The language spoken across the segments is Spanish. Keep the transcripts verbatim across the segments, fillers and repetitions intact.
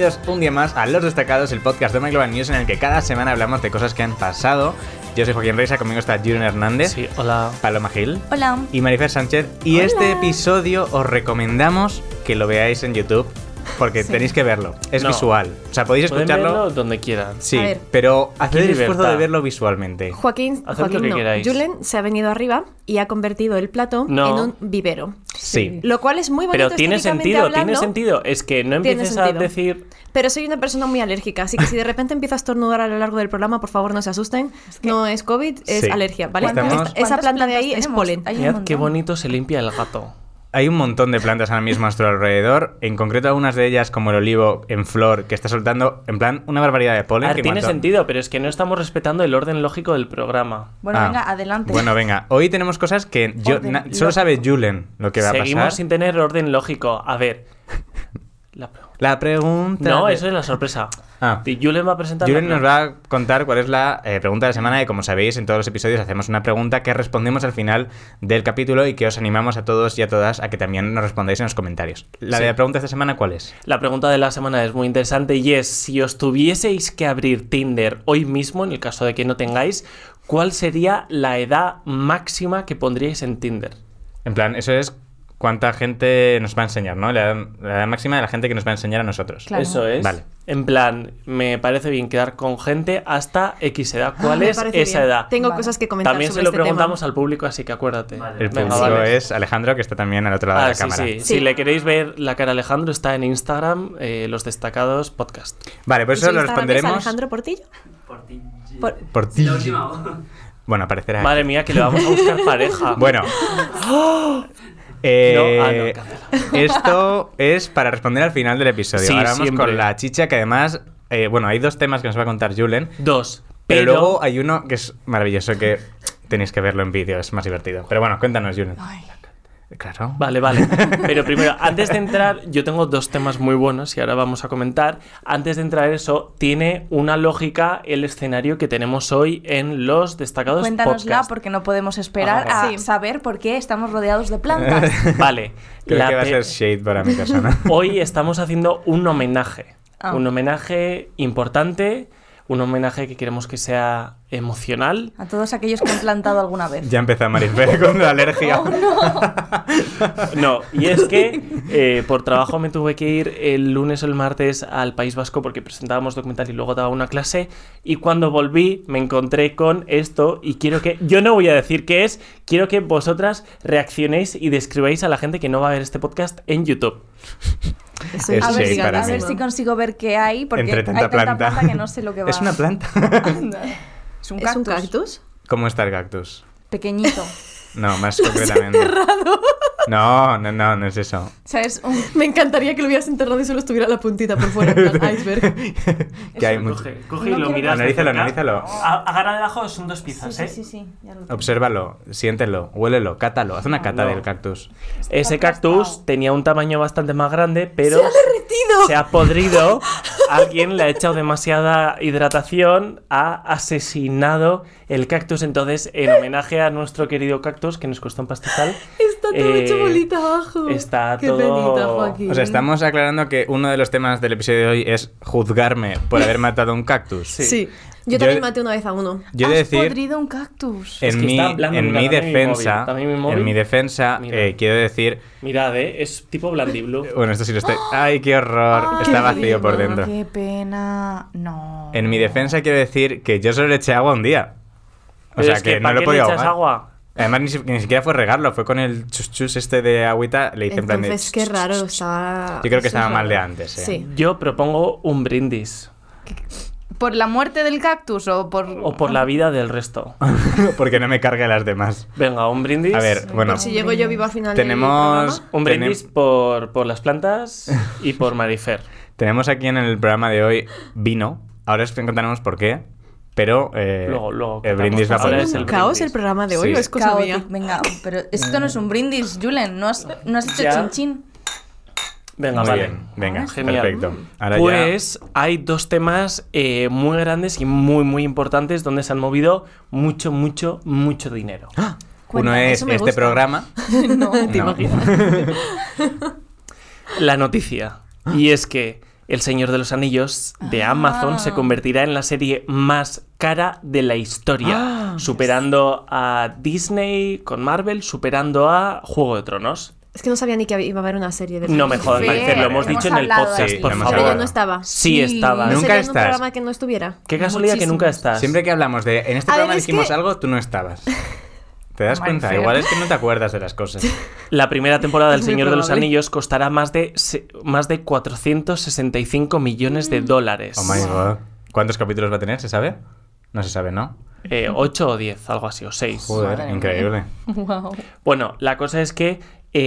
bienvenidos un día más a Los Destacados, el podcast de MyGlobal News en el que cada semana hablamos de cosas que han pasado. Yo soy Joaquín Reisa, conmigo está Julen Hernández. Sí, hola. Paloma Gil. Hola. Y Marifer Sánchez. Y Hola. Este episodio os recomendamos que lo veáis en YouTube, porque sí. tenéis que verlo. Es no. visual. O sea, podéis Pueden escucharlo verlo donde quieran. Sí, pero haced el esfuerzo de verlo visualmente. Joaquín, Haced Joaquín lo que no. queráis. Julen se ha venido arriba y ha convertido el plato no. en un vivero. Sí. Lo cual es muy bonito. Pero tiene sentido, hablando. tiene sentido. Es que no empieces a decir... Pero soy una persona muy alérgica, así que si de repente empiezo a estornudar a lo largo del programa, por favor no se asusten. Es que no es COVID, es sí. alergia, ¿vale? Estamos... Esa planta de ahí es polen. Mirad qué bonito se limpia el gato. Hay un montón de plantas ahora mismo a nuestro alrededor, en concreto algunas de ellas como el olivo en flor que está soltando en plan una barbaridad de polen. A ver, que tiene cuanto... sentido, pero es que no estamos respetando el orden lógico del programa. Bueno, ah, venga, adelante. Bueno, venga, hoy tenemos cosas que yo, na, solo sabe Julen lo que va Seguimos a pasar. Seguimos sin tener orden lógico. A ver... La, la pregunta... No, de... eso es la sorpresa. Ah. Julen va a presentar... Julen nos va a contar cuál es la eh, pregunta de la semana y como sabéis en todos los episodios hacemos una pregunta que respondemos al final del capítulo y que os animamos a todos y a todas a que también nos respondáis en los comentarios. ¿La sí. de la pregunta de esta semana cuál es? La pregunta de la semana es muy interesante y es: si os tuvieseis que abrir Tinder hoy mismo, en el caso de que no tengáis, ¿cuál sería la edad máxima que pondríais en Tinder? En plan, eso es... ¿Cuánta gente nos va a enseñar, no? La edad, la edad máxima de la gente que nos va a enseñar a nosotros. Claro. Eso es. Vale. En plan, me parece bien quedar con gente hasta X edad. ¿Cuál ah, es esa bien. edad? Tengo vale. cosas que comentar También sobre se lo este preguntamos tema. al público, así que acuérdate. Vale. El Venga, público vale. es Alejandro, que está también al otro lado ah, de la sí, cámara. Sí. Sí. Si le queréis ver la cara a Alejandro, está en Instagram, eh, Los Destacados Podcast. Vale, pues eso lo responderemos. ¿Es Alejandro Portillo? Portillo. Por... Portillo. Bueno, aparecerá. Madre mía, que le vamos a buscar pareja. Bueno. Eh, no, ah, no, esto es para responder al final del episodio. Sí, Ahora vamos siempre. con la chicha, que además, eh, bueno, hay dos temas que nos va a contar Julen. Dos. Pero, pero luego hay uno que es maravilloso, que tenéis que verlo en vídeo, es más divertido. Pero bueno, cuéntanos, Julen. Ay. Claro. Vale, vale. Pero primero, antes de entrar, yo tengo dos temas muy buenos y ahora vamos a comentar. Antes de entrar eso, tiene una lógica el escenario que tenemos hoy en Los Destacados Cuéntanosla Podcast. porque no podemos esperar ah, a sí. saber por qué estamos rodeados de plantas. Vale. Creo la que va a pe- ser shade para mi casa, ¿no? Hoy estamos haciendo un homenaje. Ah. Un homenaje importante. Un homenaje que queremos que sea emocional. A todos aquellos que han plantado alguna vez. Ya empezó Marifer con la alergia. Oh, no. No, y es que eh, por trabajo me tuve que ir el lunes o el martes al País Vasco porque presentábamos documental y luego daba una clase. Y cuando volví me encontré con esto y quiero que... Yo no voy a decir qué es, quiero que vosotras reaccionéis y describáis a la gente que no va a ver este podcast en YouTube. Es a, ver si, para a mí. ver si consigo ver qué hay, porque Entre tanta hay tanta planta. planta que no sé lo que va. ¿Es una planta? Es un ¿Es cactus. un cactus? ¿Cómo está el cactus? Pequeñito. No, más concretamente. Enterrado. No, no, no, no es eso. O sea, es un... Me encantaría que lo hubieras enterrado y solo estuviera la puntita por fuera, en plan iceberg. Que hay Eso, mucho... coge, coge No y lo quiero- miras. de Analízalo, cerca. analízalo. A- Agarra de ajo, son dos Sí, piezas, sí, ¿eh? sí, sí. Ya lo tengo. Obsérvalo, siéntelo, huélelo, cátalo. Haz una cata No. del cactus. Ese Está cactus aplastado. tenía un tamaño bastante más grande, pero ¡Se ha derretido! se ha podrido. Alguien le ha echado demasiada hidratación, ha asesinado el cactus. Entonces, en homenaje a nuestro querido cactus, que nos costó un pastizal, Está todo eh, hecho bolita abajo. está Qué todo- penita, Joaquín. O sea, estamos aclarando que uno de los temas del episodio de hoy es juzgarme por haber matado un cactus. Sí. Sí. Yo Yo- también maté una vez a uno. Yo he de Has decir, podrido un cactus. Es en que mi, está blando, en mira, mi dame mi defensa, móvil, dame mi móvil. en mi defensa, Mira. eh, quiero decir, Mirad, ¿eh? Es tipo blandiblu. bueno, esto sí lo estoy. ¡Ay, qué horror! Ay, Está qué vacío por horrible. dentro. Qué pena. No. En mi defensa quiero decir que yo solo le eché agua un día. O Pero sea, es que, que, no ¿para lo qué le podía echas ahogar. agua? Además, ni, si- ni siquiera fue regarlo, fue con el chus chus este de agüita, le hice en plan de... Entonces, qué raro, estaba... Yo creo que eso estaba es mal de raro. antes, ¿eh? Sí. Yo propongo un brindis. ¿Por la muerte del cactus o por...? O por la vida del resto. Porque no me cargue las demás. Venga, un brindis. A ver, bueno, Por si llego yo vivo al final tenemos... del programa. Un brindis tenem- por, por las plantas y por Marifer. Tenemos aquí en el programa de hoy vino. Ahora os contaremos por qué. Pero eh, Luego, luego, el contamos. brindis va a Ahora poner... es el ¿Un caos brindis. el programa de hoy Sí. o es cosa Caótico. mía? Venga, pero esto no es un brindis, Julen. No has, no has hecho Ya. chinchín. Venga, Muy vale. bien, venga, Genial. perfecto. Ahora Pues hay dos temas eh, muy grandes y muy, muy importantes donde se han movido mucho, mucho, mucho dinero. ya... Uno Cuéntame, es eso me este gusta. programa. No, te No. imaginas. La noticia. Y es que El Señor de los Anillos de Ah. Amazon se convertirá en la serie más cara de la historia, Ah, superando a Disney con Marvel, superando a Juego de Tronos. Es que no sabía ni que iba a haber una serie de... No me jodas, Sí, Marifer, lo hemos hemos dicho en el hablado de podcast, esto. por Sí, lo hemos favor. Pero yo hablado. no estaba. Sí, Sí. estaba. ¿No Nunca sería en un estás. programa que no estuviera? Qué casualidad que nunca Muchísimos. estás. Siempre que hablamos de... En este A ver, programa es dijimos que- algo, tú no estabas. ¿Te das cuenta? Marifer. Igual es que no te acuerdas de las cosas. La primera temporada del Es muy Señor de los probable. Anillos costará más de, se- más de cuatrocientos sesenta y cinco millones de dólares. Oh my god. ¿Cuántos capítulos va a tener? ¿Se sabe? No se sabe, ¿no? Eh, ocho o diez, algo así, o seis. Joder, Madre mía. increíble. Wow. Bueno, la cosa es que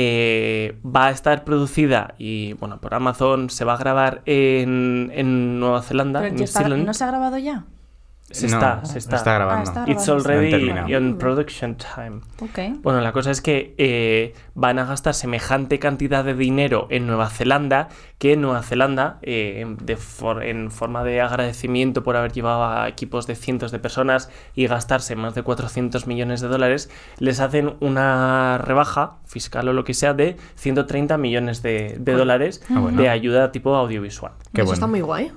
eh, va a estar producida y, bueno, por Amazon se va a grabar en, en Nueva Zelanda, Pero en ya está- New Zealand. ¿No se ha grabado ya? Se No, está, se está. Está grabando. Ah, está It's grabando. already Han terminado. in production time. Ok. Bueno, la cosa es que eh, van a gastar semejante cantidad de dinero en Nueva Zelanda que Nueva Zelanda, eh, de for- en forma de agradecimiento por haber llevado a equipos de cientos de personas y gastarse más de cuatrocientos millones de dólares, les hacen una rebaja fiscal o lo que sea de ciento treinta millones de, de dólares Ah, bueno. de ayuda tipo audiovisual. Qué Eso bueno. está muy guay.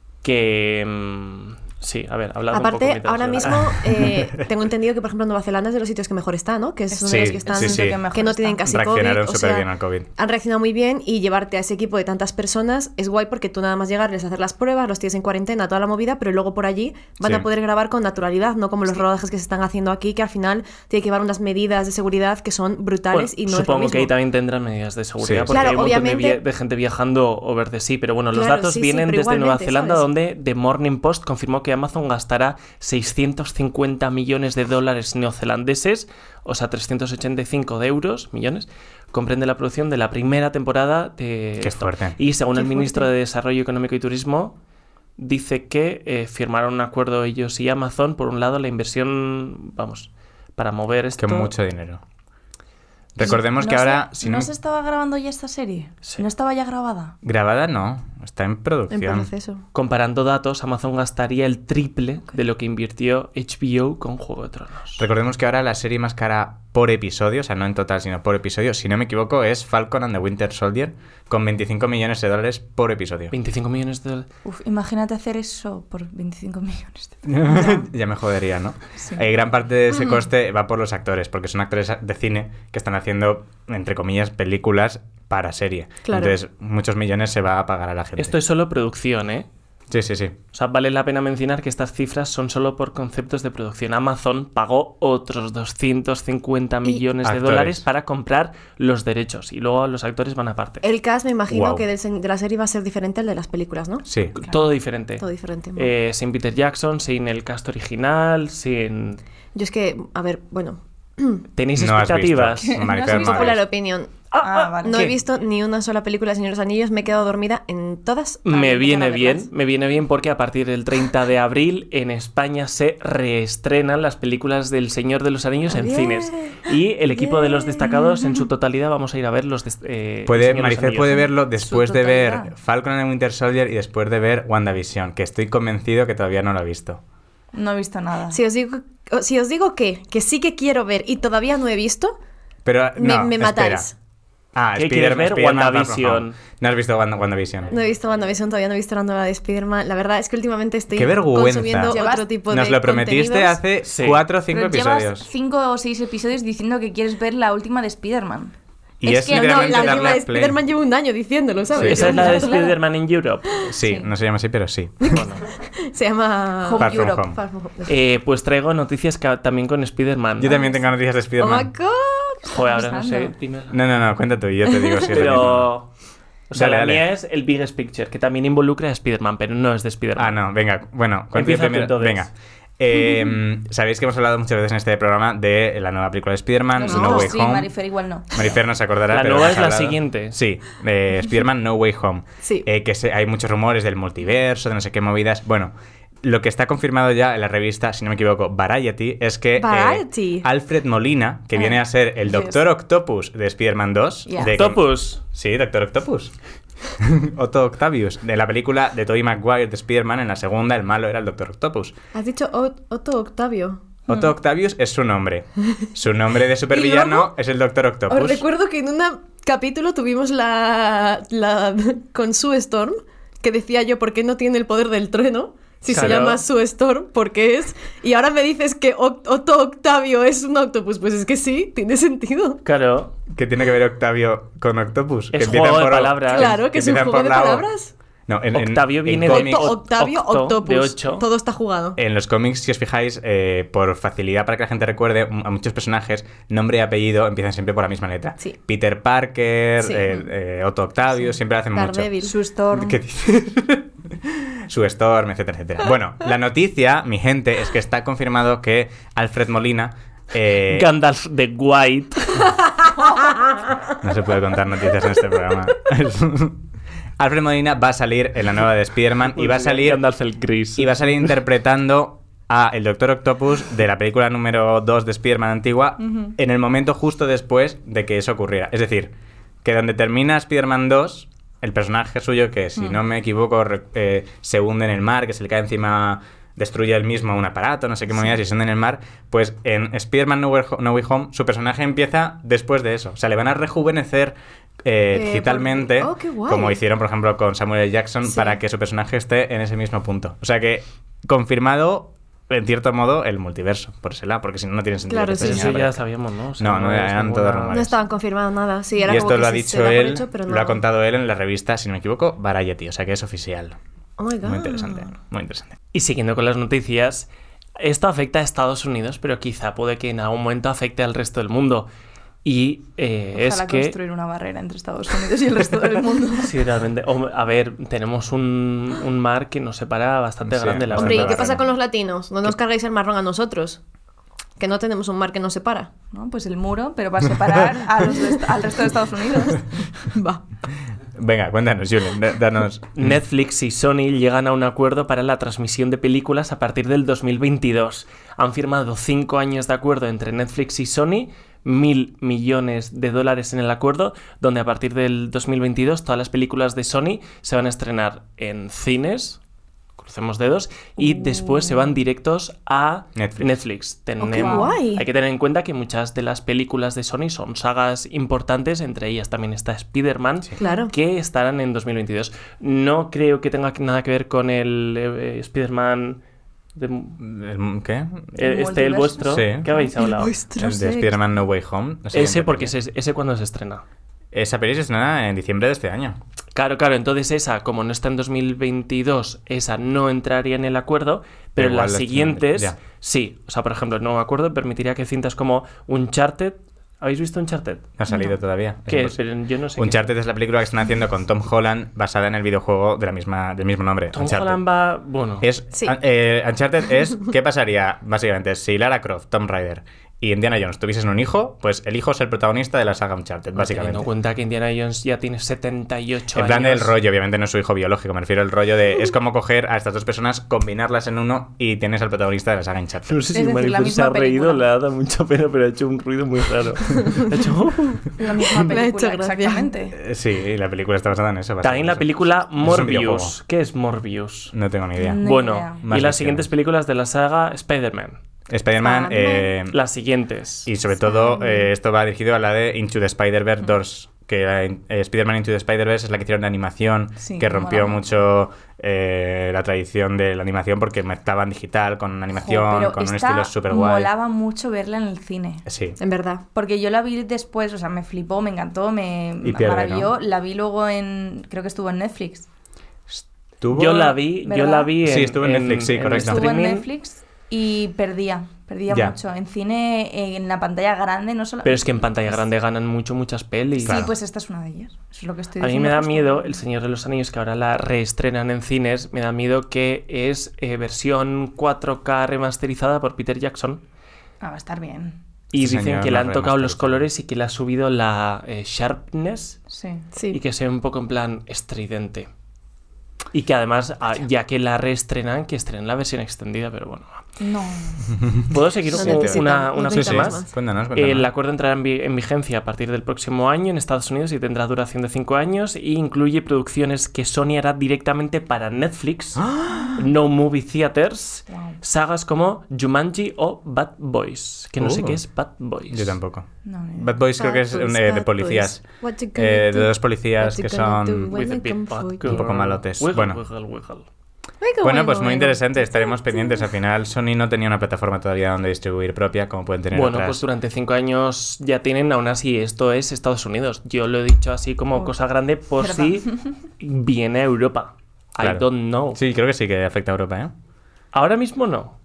Que... mm, sí, a ver, hablando un poco Aparte, mientras ahora yo- mismo eh, tengo entendido que, por ejemplo, Nueva Zelanda es de los sitios que mejor está, ¿no? Que es uno Sí, de los que están... sí, sí. Que mejor que no está. tienen casi Reaccionaron COVID. O súper sea, bien al COVID. han reaccionado muy bien y llevarte a ese equipo de tantas personas es guay porque tú nada más llegarles a hacer las pruebas, los tienes en cuarentena, toda la movida, pero luego por allí van Sí. a poder grabar con naturalidad, no como los rodajes que se están haciendo aquí, que al final tiene que llevar unas medidas de seguridad que son brutales Bueno, y no supongo es lo que ahí mismo. también tendrán medidas de seguridad Sí. porque Claro, hay un montón de, obviamente- vie- de gente viajando over the sea, pero bueno, los Claro, datos sí, sí, vienen pero desde Nueva igualmente, Zelanda ¿sabes? donde The Morning Post confirmó que Amazon gastará seiscientos cincuenta millones de dólares neozelandeses, o sea, trescientos ochenta y cinco de euros, millones, comprende la producción de la primera temporada de Qué esto. fuerte. Y según Qué el ministro fuerte. de Desarrollo Económico y Turismo, dice que eh, firmaron un acuerdo ellos y Amazon, por un lado, la inversión, vamos, para mover esto... Que mucho dinero. Recordemos No que se- ahora... si ¿No no- se estaba grabando ya esta serie? Sí. ¿No estaba ya grabada? Grabada no, está en En producción. proceso. Comparando datos, Amazon gastaría el triple de lo que invirtió H B O con Juego de Tronos. Recordemos que ahora la serie más cara por episodio, o sea, no en total, sino por episodio, si no me equivoco, es Falcon and the Winter Soldier, con veinticinco millones de dólares por episodio. veinticinco millones de dólares. Uf, imagínate hacer eso por veinticinco millones de Ya me jodería, ¿no? Sí. Eh, gran parte de ese coste va por los actores, porque son actores de cine que están haciendo, entre comillas, películas para serie. Claro. Entonces, muchos millones se va a pagar a la gente. Esto es solo producción, ¿eh? Sí, sí, sí. O sea, vale la pena mencionar que estas cifras son solo por conceptos de producción. Amazon pagó otros doscientos cincuenta millones de actores. dólares para comprar los derechos y luego los actores van aparte. El cast me imagino Guau. que del se- de la serie va a ser diferente al de las películas, ¿no? Sí. Todo diferente. Todo diferente. Eh, sin Peter Jackson, sin el cast original, sin... Yo es que, a ver, bueno, ¿Tenéis No has expectativas? visto. ¿No has Marifer, visto? no popular ves. opinión. Ah, vale. No ¿Qué? he visto ni una sola película de Señor de los Anillos, me he quedado dormida en todas. al Me empezar viene a bien, verlas. me viene bien porque a partir del treinta de abril en España se reestrenan las películas del Señor de los Anillos en Bien, cines. Y el equipo de los bien. destacados en su totalidad vamos a ir a ver los de, eh, Puede, El Señor de los Marifer Anillos. puede verlo después de ver totalidad. Falcon and the Winter Soldier y después de ver WandaVision, que estoy convencido que todavía no lo ha visto. No he visto nada. Si os digo, si os digo que, que sí que quiero ver y todavía no he visto, Pero me, no, me espera. matáis. Ah, ¿Qué Spider- quieres ver? Spider-Man Far From WandaVision. Home. No has visto Wanda- WandaVision. No he visto WandaVision, todavía no he visto la nueva de Spider-Man. La verdad es que últimamente estoy Qué vergüenza. consumiendo Llevas- otro tipo de Nos lo prometiste contenidos. hace Sí. cuatro o cinco Pero llevas episodios. cinco o seis episodios diciendo que quieres ver la última de Spider-Man. Y es, que no, No, literalmente la darle última a de play. Spider-Man llevo un año diciéndolo, ¿sabes? Sí. Esa es la de Claro, claro. Spider-Man in Europe. Sí, Sí. no se llama así, pero sí. Bueno, Se llama... Home Far From Europe. Home. Far From Home. eh, pues traigo noticias que- también con Spider-Man. Yo también tengo noticias de Oh my Spider-Man. god. Joder, ahora no sé. Pensando. Dime. No, no, no, cuenta tú y yo te digo si es lo mismo. Pero... O sea, Dale, la dale. mía es el Biggest Picture, que también involucra a Spider-Man, pero no es de Spider-Man. Ah, no, venga, bueno, cuento yo Empieza tú primero. entonces. Venga. Eh, Sabéis que hemos hablado muchas veces en este programa de la nueva película de Spider-Man, No. No Way sí, Home. Marifer igual no. Marifer no se acordará. La pero nueva hemos es la hablado. siguiente. Sí, de Spider-Man No Way Home. Sí. Eh, que se- hay muchos rumores del multiverso, de no sé qué movidas. Bueno, lo que está confirmado ya en la revista, si no me equivoco, Variety, es que eh, Variety. Alfred Molina, que Ah, viene a ser el yes. Doctor Octopus de Spider-Man dos. Ya. de- Octopus. Sí, Doctor Octopus. Otto Octavius. De la película de Tobey Maguire de Spider-Man, en la segunda el malo era el Doctor Octopus. Has dicho Ot- Otto Octavio. Otto Octavius es su nombre. Su nombre de supervillano luego, es el Doctor Os Octopus. recuerdo que en un capítulo tuvimos la, la con Sue Storm, que decía yo, ¿por qué no tiene el poder del trueno? Si Claro. se llama Sue Storm, ¿por qué es? Y ahora me dices que Oct- Otto Octavio es un octopus. Pues es que sí, tiene sentido. Claro, ¿Qué tiene que ver Octavio con Octopus? es empiezan juego de por- palabras. Claro, que es un empiezan juego por de la O. palabras. No, en, en- Octavio en viene de cómics- Otto, Octavio, octo, Octopus. de ocho. Todo está jugado. En los cómics, si os fijáis, eh, por facilidad para que la gente recuerde, m- a muchos personajes, nombre y apellido empiezan siempre por la misma letra. Sí. Peter Parker, Sí. eh, eh, Otto Octavio, siempre hacen mucho. Daredevil. Su Storm. ¿Qué dices? Su Storm, etcétera, etcétera. Bueno, la noticia, mi gente, es que está confirmado que Alfred Molina... eh, Gandalf the White. no se puede contar noticias en este programa. Alfred Molina va a salir en la nueva de Spider-Man y va a salir... Gandalf el gris. Y va a salir interpretando a el Doctor Octopus de la película número dos de Spider-Man antigua Ujú. en el momento justo después de que eso ocurriera. Es decir, que donde termina Spider-Man dos, el personaje suyo, que si Mm. no me equivoco, re- eh, se hunde en el mar, que se le cae encima, destruye él mismo un aparato, no sé qué movidas, y se hunde en el mar, pues en Spider-Man No Way, Ho- No Way Home su personaje empieza después de eso. O sea, le van a rejuvenecer eh, Eh, digitalmente, por- oh, qué guay. como hicieron, por ejemplo, con Samuel L. Jackson, Sí. para que su personaje esté en ese mismo punto. O sea que confirmado, en cierto modo, el multiverso, por ese lado, porque si no, no tiene sentido. Claro, que sí, se Eso señale. ya sabíamos, ¿no? O sea, No, no, es eran ninguna- todos rumores. No estaban confirmados nada. Sí, era Y como esto que lo ha se- dicho se da por él, hecho, pero lo no. ha contado él en la revista, si no me equivoco, Variety, o sea que es oficial. Oh my God. Muy interesante, muy interesante. Y siguiendo con las noticias, esto afecta a Estados Unidos, pero quizá puede que en algún momento afecte al resto del mundo. Y eh, es Ojalá que... construir una barrera entre Estados Unidos y el resto del mundo. Sí, realmente. Hom- A ver, tenemos un, un mar que nos separa bastante Sí, grande. La bastante Hombre, ¿y verdad. qué barrera. pasa con los latinos? No nos cargáis el marrón a nosotros. Que no tenemos un mar que nos separa. ¿No? Pues el muro, pero para separar a los de est- al resto de Estados Unidos. Va. Venga, cuéntanos, Julen, da- danos... Netflix y Sony llegan a un acuerdo para la transmisión de películas a partir del dos mil veintidós. Han firmado cinco años de acuerdo entre Netflix y Sony, mil millones de dólares en el acuerdo, donde a partir del dos mil veintidós todas las películas de Sony se van a estrenar en cines, crucemos dedos, y Uh. después se van directos a Netflix. Netflix. Oh, qué guay. Hay que tener en cuenta que muchas de las películas de Sony son sagas importantes, entre ellas también está Spider-Man, Claro. que estarán en dos mil veintidós. No creo que tenga nada que ver con el eh, Spider-Man... de- ¿El- ¿Qué? eh, este, el multiverso? vuestro. Sí. ¿Qué habéis hablado? El de Spider-Man No Way Home. la Ese siguiente porque peli. ese, ese cuando se estrena. Esa peli se estrena en diciembre de este año. Claro, claro, entonces esa, como no está en dos mil veintidós, esa no entraría en el acuerdo, pero Igual las la siguientes, ya. sí. O sea, por ejemplo, el nuevo acuerdo permitiría que cintas como Uncharted... ¿Habéis visto Uncharted? No ha salido todavía. ¿Qué es? imposible. Pero yo no sé qué. Uncharted es la película que están haciendo con Tom Holland basada en el videojuego de la misma, del mismo nombre. Tom Uncharted. Holland va... Bueno... Es, Sí. eh, Uncharted es, ¿qué pasaría? Básicamente, si Lara Croft, Tomb Raider y Indiana Jones tuviesen un hijo, pues el hijo es el protagonista de la saga Uncharted, básicamente. Teniendo en cuenta que Indiana Jones ya tiene setenta y ocho En plan años. del rollo, obviamente no es su hijo biológico, me refiero al rollo de... Es como coger a estas dos personas, combinarlas en uno y tienes al protagonista de la saga Uncharted. No sé Es si decir, la Marifer se misma ha reído, película. le ha dado mucha pena, pero ha hecho un ruido muy raro. Ha hecho... La misma Me ha hecho película, gracia. exactamente. Eh, Sí, la película está basada en eso. También la básicamente. película un Morbius. videojuego. ¿Qué es Morbius? No tengo ni idea. Ni Bueno, idea. y Más las versiones. siguientes películas de la saga Spider-Man. Spider-Man... eh, Las siguientes. y sobre todo, eh, esto va dirigido a la de Into the Spider-Verse dos. Que la, eh, Spider-Man Into the Spider-Verse es la que hicieron de animación, Sí, que rompió mola mucho eh, la tradición de la animación porque mezclaban digital con animación, Jo, pero con un esta estilo súper guay. molaba mucho verla en el cine. Sí. En verdad. Porque yo la vi después, o sea, me flipó, me encantó, me Y pierde, maravilló. ¿no? La vi luego en, creo que estuvo en Netflix. Tuvo- Yo la vi, yo ¿Verdad? la vi en, Sí, estuvo en Netflix, sí, correcto. Estuvo en streaming, Netflix y perdía, perdía Ya. mucho. En cine, eh, en la pantalla grande, no solo... Pero es que en pantalla grande ganan mucho, muchas pelis. Sí, Claro. pues esta es una de ellas. Eso es lo que estoy A mí diciendo. me da justo. miedo El Señor de los Anillos, que ahora la reestrenan en cines, me da miedo que es eh, versión cuatro K remasterizada por Peter Jackson. Ah, va a estar bien. Y Sí, dicen señor, que le la han tocado los remasterizada. colores y que le ha subido la eh, sharpness Sí. Sí. y que se ve un poco en plan estridente. Y que además, ah, ya que la reestrenan, que estrenen la versión extendida, pero bueno. No. ¿Puedo seguir No un- necesitamos, una, no una Sí, frase sí, necesitamos más? cuéntanos, cuéntanos. El acuerdo entrará en, vi- en vigencia a partir del próximo año en Estados Unidos y tendrá duración de cinco años y incluye producciones que Sony hará directamente para Netflix, No Movie Theaters, Wow. sagas como Jumanji o Bad Boys, que no sé Uh. qué es Bad Boys. Yo tampoco. No, no. Bad Boys creo que es Bad un, boys, eh, de bad policías. boys. What you gonna Eh, de do? dos policías What you que gonna do son... when With a I big come bad for girl. you? poco malotes. Wiggle, Bueno. wiggle, wiggle. Wiggle, Bueno, wiggle, pues muy wiggle. interesante, estaremos pendientes. Al final Sony no tenía una plataforma todavía donde distribuir propia, como pueden tener Bueno, otras. pues durante cinco años ya tienen, aún así, esto es Estados Unidos. Yo lo he dicho así como Oh, cosa grande por verdad. si viene a Europa. Claro. I don't know. Sí, creo que sí que afecta a Europa, ¿eh? Ahora mismo no.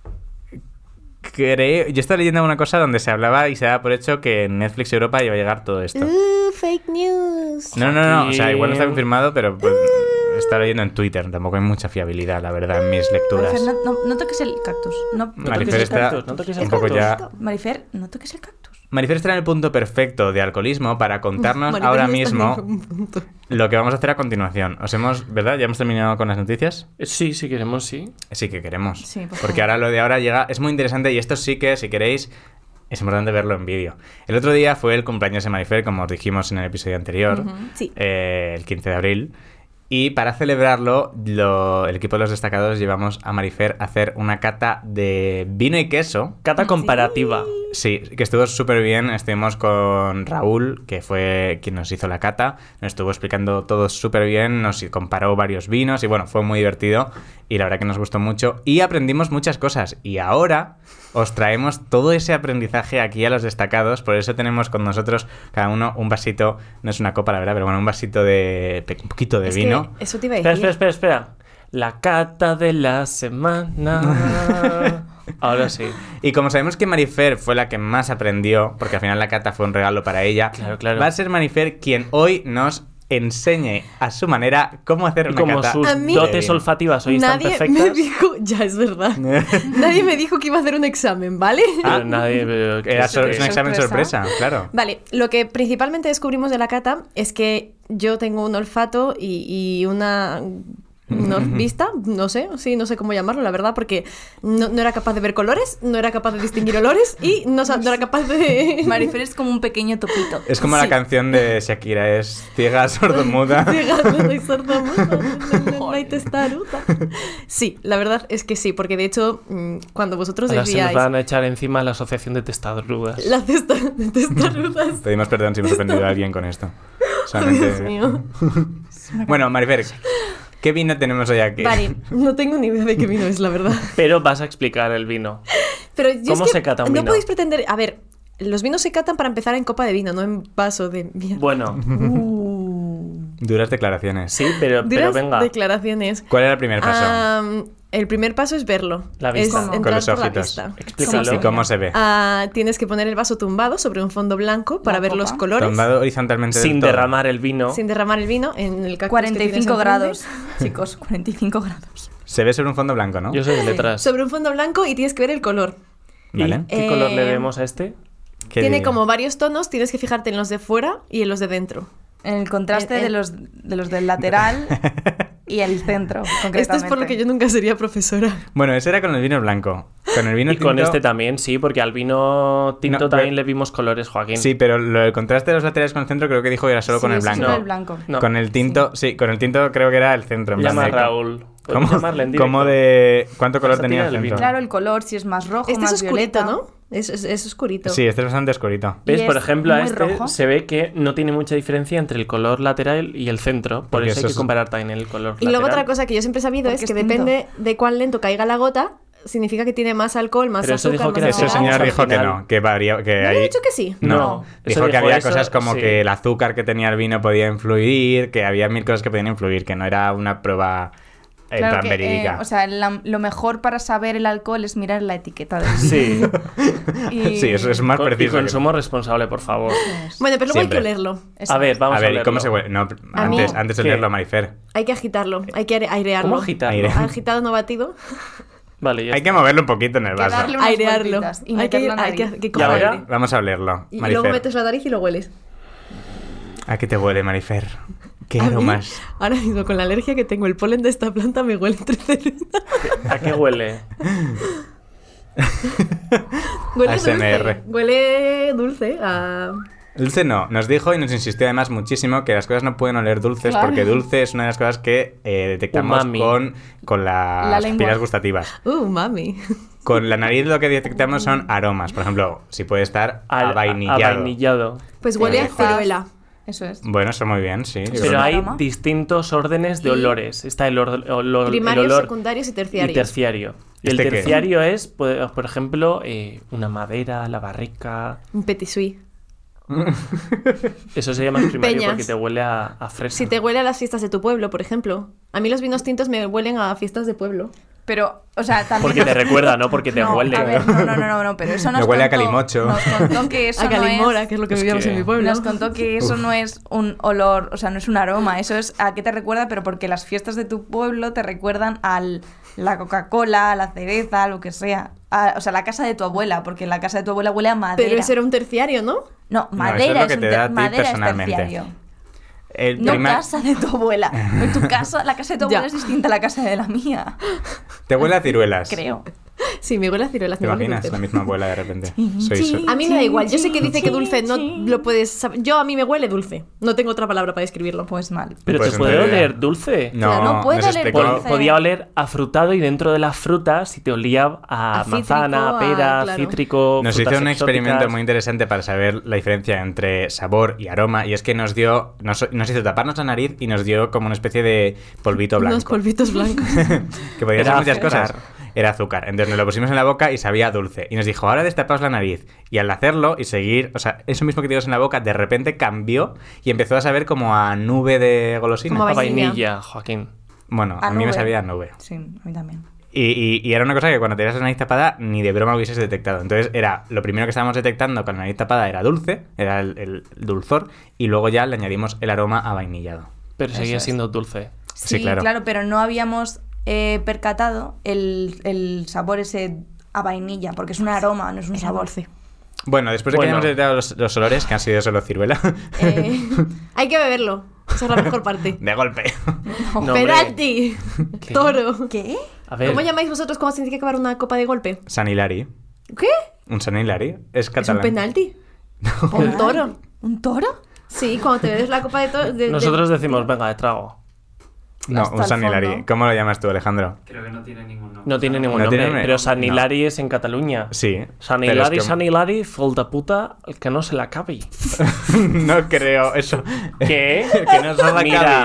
Creo... Yo estaba leyendo una cosa donde se hablaba y se daba por hecho que en Netflix Europa iba a llegar todo esto. Uh, fake news. No, no, no, o sea, igual no está Joaquín. confirmado, pero pues, está leyendo en Twitter. Tampoco hay mucha fiabilidad, la verdad, en mis lecturas. Marifer, no, no, no toques el cactus. No, No Marifer toques el está cactus, no toques el un poco cactus. ya... Marifer, no toques el cactus. Marifer está en el punto perfecto de alcoholismo para contarnos Maribel ahora no está en mismo ningún punto. lo que vamos a hacer a continuación. Os hemos, ¿verdad? ¿Ya hemos terminado con las noticias? Eh, Sí, si queremos, sí. Sí que queremos. Sí, por favor. Porque ahora lo de ahora llega... Es muy interesante y esto sí que, si queréis, es importante verlo en vídeo. El otro día fue el cumpleaños de Marifer, como os dijimos en el episodio anterior, Sí. eh, el quince de abril. Y para celebrarlo, lo- el equipo de los destacados llevamos a Marifer a hacer una cata de vino y queso. Cata comparativa. Sí, que estuvo súper bien. Estuvimos con Raúl, que fue quien nos hizo la cata. Nos estuvo explicando todo súper bien, nos comparó varios vinos y bueno, fue muy divertido. Y la verdad que nos gustó mucho y aprendimos muchas cosas. Y ahora os traemos todo ese aprendizaje aquí a los destacados. Por eso tenemos con nosotros cada uno un vasito, no es una copa la verdad, pero bueno, un vasito de... un poquito de Es vino. que eso te iba a Espera, decir. espera, espera, espera. La cata de la semana. Ahora sí. Y como sabemos que Marifer fue la que más aprendió, porque al final la cata fue un regalo para ella, Claro, claro. va a ser Marifer quien hoy nos enseñe a su manera cómo hacer Y una como cata. sus A mí- dotes olfativas hoy están Nadie perfectas. me dijo, ya es verdad. Nadie me dijo que iba a hacer un examen, ¿vale? Pero nadie. pero que Era se- sor- es un examen sorpresa. sorpresa, claro. Vale, lo que principalmente descubrimos de la cata es que yo tengo un olfato y, y una no, vista, no sé, sí, no sé cómo llamarlo, la verdad, porque no, no era capaz de ver colores, no era capaz de distinguir olores y no, sa- no era capaz de... Marifer es como un pequeño topito. Es como Sí. la canción de Shakira, es ciega, sordomuda. Llegando, soy sordomuda, no hay testaruda. Sí, la verdad es que sí, porque de hecho, mm, cuando vosotros Ahora se nos decíais van a echar encima la asociación de testarudas. la cesta de testarudas, Pedimos perdón si hemos ofendido a alguien con esto. Solamente... Dios mío. Bueno, Marifer, ¿qué vino tenemos hoy aquí? Vale, no tengo ni idea de qué vino es, la verdad. Pero vas a explicar el vino. Pero yo ¿Cómo es que se cata un no vino? podéis pretender... A ver, los vinos se catan para empezar en copa de vino, no en vaso de mierda. Bueno, Duras declaraciones. sí, pero, pero Duras venga. declaraciones. ¿Cuál era el primer paso? Am, el primer paso es verlo. La vista. Es Con entrar los por la ojitos. vista. Explícalo. ¿Y cómo se ve? Ah, tienes que poner el vaso tumbado sobre un fondo blanco para La ver copa. los colores. Tombado horizontalmente del Sin todo. derramar el vino. Sin derramar el vino en el cactus cuarenta y que tienes cinco enfrente. grados. Chicos, cuarenta y cinco grados. Se ve sobre un fondo blanco, ¿no? Yo soy de letras. Sobre un fondo blanco y tienes que ver el color. ¿Y Vale. qué color le Eh, vemos a este? ¿Qué Tiene diría? como varios tonos, tienes que fijarte en los de fuera y en los de dentro. En el contraste Eh, eh. de los, de los del lateral y el centro, concretamente. Esto es por lo que yo nunca sería profesora. Bueno, ese era con el vino blanco. Con el vino Y con tinto- este también, sí, porque al vino tinto No, también pero- le vimos colores, Joaquín. Sí, pero lo del contraste de los laterales con el centro creo que dijo que era solo Sí, con el eso es blanco. solo el blanco. No. Con el tinto, sí. con el tinto creo que era el centro. en plan Llama a de- Raúl. ¿Podemos ¿Cómo, llamarle en directo? ¿Cómo de cuánto color Vas a tenía el tirar el centro? vino. Claro, el color, si es más rojo, Este más es oscurito, violeta. ¿no? Es, es, es oscurito. Sí, este es bastante oscurito. ¿Ves? Y Por es ejemplo, a muy este rojo. se ve que no tiene mucha diferencia entre el color lateral y el centro. Por Porque eso hay eso que es- comparar también el color Y luego lateral. otra cosa que yo siempre he sabido Porque es es que tinto. depende de cuán lento caiga la gota, significa que tiene más alcohol, más Pero eso azúcar, dijo que más era Ese Ese azúcar. señor al dijo que final. no, que varía, que ¿No ahí... he dicho que sí? No, No, dijo eso que dijo había eso, cosas como sí. que el azúcar que tenía el vino podía influir, que había mil cosas que podían influir, que no era una prueba en Claro plan que, verídica. eh, o sea, la- lo mejor para saber el alcohol es mirar la etiqueta del vino. Sí. Y- Sí, eso es más Con- y preciso. que- consumo responsable, por favor. Bueno, pero luego Siempre. hay que olerlo. Eso A ver, es. vamos a a, ver, ¿y leerlo. cómo se huele? No, A mí- antes, antes de ¿Qué? leerlo, Marifer. Hay que agitarlo, hay que aire- airearlo. ¿Cómo agitarlo? Aire. Agitado, no batido. Vale, ya Hay que está. moverlo un poquito en el Que vaso. darle unas Airearlo. vueltitas y Hay que, meterlo en la hay que, nariz. que ¿Y coja ahora? aire. Vamos a olerlo, Y, y Marifer. luego metes la nariz y lo hueles. ¿A qué te huele, Marifer? ¿Qué A mí, aromas? ahora mismo, con la alergia que tengo, el polen de esta planta me huele entre cerutas. ¿A qué huele? Huele A S M R. dulce. Huele dulce a... Dulce no, nos dijo y nos insistió además muchísimo que las cosas no pueden oler dulces Claro. porque dulce es una de las cosas que eh, detectamos Umami. con, con La las lengua. papilas gustativas. Uh, mami. Con la nariz lo que detectamos son aromas. Por ejemplo, si puede estar Al- a vainillado. A vainillado. Pues huele a Eh, ciruela. Eso es. Bueno, eso muy bien, sí. yo Pero creo Pero que- hay aroma. distintos órdenes de Y- olores. Está el, or- olor- el Primarios, olor secundarios y y terciarios. terciario. Y el ¿Este qué? terciario es, pues, por ejemplo, eh, una madera, la barrica. Un petit suisse. Eso sería más primario Peñas. porque te huele a, a fresa. Si te huele a las fiestas de tu pueblo, por ejemplo. A mí los vinos tintos me huelen a fiestas de pueblo. Pero, o sea, también... Porque te recuerda, no porque te no, huele. A ver, no, no, no, no, no, pero eso nos Me huele a contó- calimocho. Nos contó que eso A Calimora, no es... que es lo que es vivíamos que- en mi pueblo. Nos contó que eso no es un olor, o sea, no es un aroma, eso es a qué te recuerda, pero porque las fiestas de tu pueblo te recuerdan a la Coca-Cola, a la cereza, a lo que sea. A- o sea, la casa de tu abuela, porque la casa de tu abuela huele a madera. Pero eso era un terciario, ¿no? No, No, eso es madera lo que es, te un da a ter- ti madera es personalmente. terciario. El No prima- casa de tu abuela. En tu casa, la casa de tu abuela Ya. es distinta a la casa de la mía, Te huele a ciruelas. creo. Sí, me huele a ciruelas. ¿Te me huele imaginas? dulce. La misma abuela de repente. Soy, Sí. soy- A mí me da igual. Yo sé que dice que Sí, dulce no sí. lo puedes saber. Yo a mí me huele dulce. No tengo otra palabra para describirlo. Pues mal. Pero Pues te puede entonces- oler dulce. No, Claro, no puede nos oler explicó- dulce. Podía oler afrutado y dentro de la fruta, si te olía a, A cítrico, manzana, a- pera, claro. cítrico. Nos frutas hizo un experimento exóticas. muy interesante para saber la diferencia entre sabor y aroma y es que nos dio, nos, nos hizo taparnos la nariz y nos dio como una especie de polvito blanco. Unos polvitos blancos. Que podía ser Era muchas azúcar. cosas. Era azúcar. Entonces nos lo pusimos en la boca y sabía dulce. Y nos dijo, ahora destapaos la nariz. Y al hacerlo y seguir, o sea, eso mismo que tienes en la boca, de repente cambió y empezó a saber como a nube de golosina. Como A vainilla. vainilla, Joaquín. Bueno, a, A mí me nube. sabía a nube. Sí, a mí también. Y, y- y era una cosa que cuando tenías la nariz tapada ni de broma hubieses detectado. Entonces era lo primero que estábamos detectando con la nariz tapada era dulce, era el, el dulzor, y luego ya le añadimos el aroma a vainillado. Pero Eso seguía es. siendo dulce. Sí, Sí, claro. claro. pero no habíamos eh, percatado el, el sabor ese a vainilla, porque es un aroma, no es un Era sabor. dulce. Bueno, después de Bueno. que hayamos detectado los, los olores, que han sido solo ciruela, Eh, hay que beberlo. Esa es la mejor parte. de golpe. No, hombre. ¡Penalti! ¿Qué? Toro. ¿Qué? A ver, ¿Cómo llamáis vosotros cuando se tiene que acabar una copa de golpe? San Hilari. ¿Qué? Un San Hilari. Es ¿Es un catalán. penalti? ¿O un toro? ¿Un toro? Sí, cuando te bebes la copa de toro. nosotros decimos, venga, de trago. No, Hasta un el San Hilari. fondo. ¿Cómo lo llamas tú, Alejandro? Creo que no tiene ningún nombre. No tiene ningún ¿No nombre, tiene nombre? pero San No. Hilari es en Cataluña. Sí. San pero es Hilari, que- San Hilari, fill de puta, el que no se la acabe. No creo eso. ¿Qué? Que no se la Mira.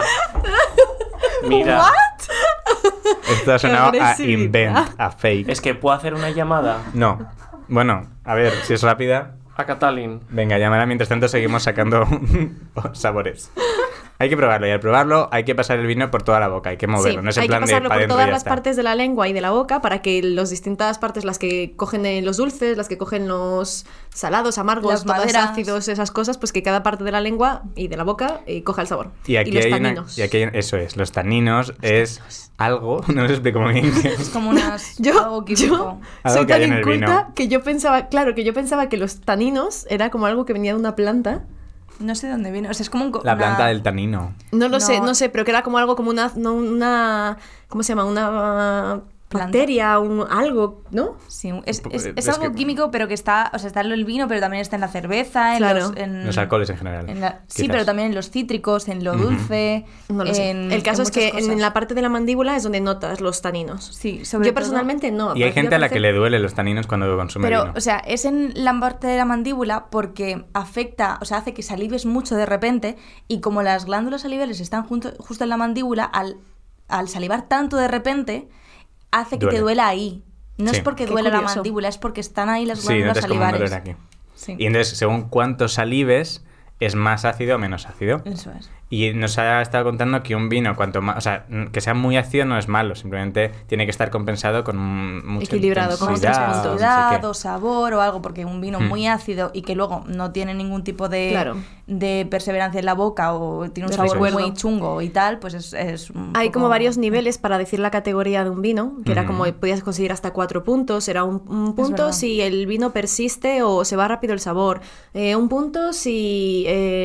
acabe. Mira. Esto ha sonado a agresividad. invent, a fake. Es que puedo hacer una llamada No. Bueno, a ver, si es rápida. a Catalin. Venga, llámala. Mientras tanto seguimos sacando sabores. Hay que probarlo y al probarlo hay que pasar el vino por toda la boca, hay que moverlo. Sí, no es en hay plan que de pasarlo para por adentro y todas ya las está. partes de la lengua y de la boca para que las distintas partes, las que cogen eh, los dulces, las que cogen los salados, amargos, Las todos maderas. ácidos, esas cosas, pues que cada parte de la lengua y de la boca eh, coja el sabor. Y aquí los hay una, taninos. y aquí hay- eso es, los taninos es algo, no os explico muy bien qué Es es. como unas, Yo, algo yo químico. Algo soy que hay tan en el inculta vino. que yo pensaba, claro, que yo pensaba que los taninos era como algo que venía de una planta. No sé de dónde viene. O sea, es como un... co- La una- planta del tanino. No lo sé, No. no sé, pero que era como algo como una, no, una ¿cómo se llama? Una Planta. bacteria, un, algo, ¿no? Sí, es, es, Es es algo que- químico, pero que está... O sea, está en el vino, pero también está en la cerveza, en Claro. los... En, Los alcoholes en general. en la- sí, quizás. pero también en los cítricos, en lo Ujú. dulce... No lo sé. en- El caso en es que muchas cosas. en la parte de la mandíbula es donde notas los taninos. Sí, sobre Yo todo- personalmente no. Y hay gente a la que parece- le duele los taninos cuando consume Pero, vino. o sea, es en la parte de la mandíbula porque afecta, o sea, hace que salives mucho de repente y como las glándulas salivales están junto- justo en la mandíbula, al, al salivar tanto de repente, hace que Duele. te duela ahí. No Sí. es porque Qué duele la curioso. mandíbula, es porque están ahí las Sí, glándulas notas como un salivares. dolor aquí. Sí. Y entonces, según cuántos salives, es más ácido o menos ácido. Eso es. Y nos ha estado contando que un vino, cuanto más, o sea, que sea muy ácido no es malo, simplemente tiene que estar compensado con un- mucha Equilibrado, con intensidad, muchos o puntos. no sé Intensidad qué. o sabor o algo, porque un vino Hmm. muy ácido y que luego no tiene ningún tipo de, Claro. de perseverancia en la boca o tiene un De sabor recuerdo. muy chungo y tal, pues es, es un Hay poco- como varios niveles para decir la categoría de un vino, que era Ujú. como podías conseguir hasta cuatro puntos. Era un, un punto verdad. si el vino persiste o se va rápido el sabor. Eh, un punto si eh,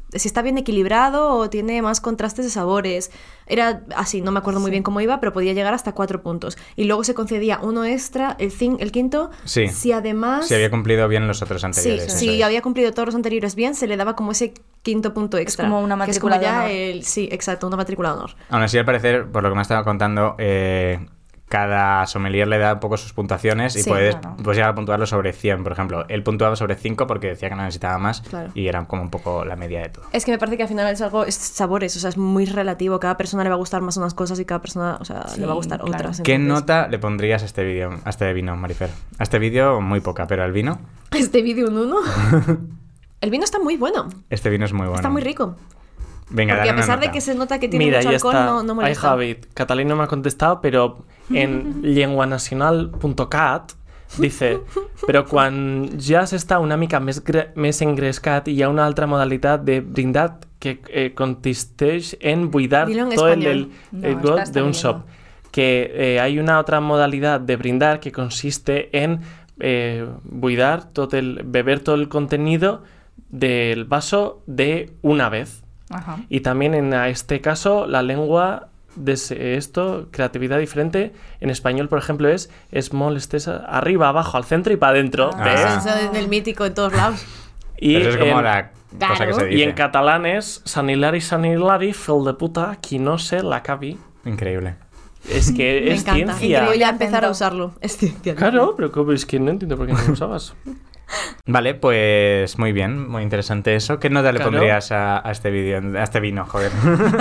si está bien equilibrado o tiene más contrastes de sabores. Era así, no me acuerdo muy Sí. bien cómo iba, pero podía llegar hasta cuatro puntos. Y luego se concedía uno extra, el, cin- el quinto, Sí. si además... Si había cumplido bien los otros Sí, anteriores. si eso es. había cumplido todos los anteriores bien, se le daba como ese quinto punto extra. como una que es como matrícula de ya honor. el- sí, exacto, una matrícula de honor. Aún así, al parecer, por lo que me estaba contando, eh, cada sommelier le da un poco sus puntuaciones y Sí, puedes, claro. puedes llegar a puntuarlo sobre cien, por ejemplo. Él puntuaba sobre cinco porque decía que no necesitaba más Claro. y era como un poco la media de todo. Es que me parece que al final es algo, es sabores, o sea, es muy relativo. Cada persona le va a gustar más unas cosas y cada persona, o sea, Sí, le va a gustar claro. otras. ¿Qué entonces- nota le pondrías a este vídeo, a este vino, Marifer? A este vídeo muy poca, pero al vino, Este vídeo un uno. El vino está muy bueno, este vino es muy bueno. está muy rico. Venga, Porque dale a una pesar de nota. que se nota que tiene Mira, mucho ya alcohol, está. no, no I molesta. have it. Catalín no me ha contestado, pero en llengüanacional punto cat dice però quan ja s'està una mica més, gre- més engrescat hi ha una altra modalitat de brindar que eh, consisteix en buidar Dilo en todo el, español. el, No, el got está de un estallado. shop. Que eh, hay una otra modalidad de brindar que consiste en eh, buidar todo el, beber todo el contenido del vaso de una vez. Ajá. Y también en este caso la lengua de ese- esto, creatividad diferente, en español, por ejemplo, es small stesa, arriba, abajo, al centro y para adentro. Ah. ¿ves? Ah. Eso es del mítico en todos lados. Y, Pero eso es como en, la cosa que Claro. se y dice. en catalán es San Hilari, San Hilari, fel de puta, qui no se la cabi. Increíble. Es que Me es encanta. ciencia. Voy a empezar a Acento. usarlo. Es ciencia. Claro, pero ¿cómo? Es que no entiendo por qué no lo usabas. Vale, pues muy bien, muy interesante eso. ¿Qué nota le Claro. pondrías a, a este vídeo, a este vino, joder?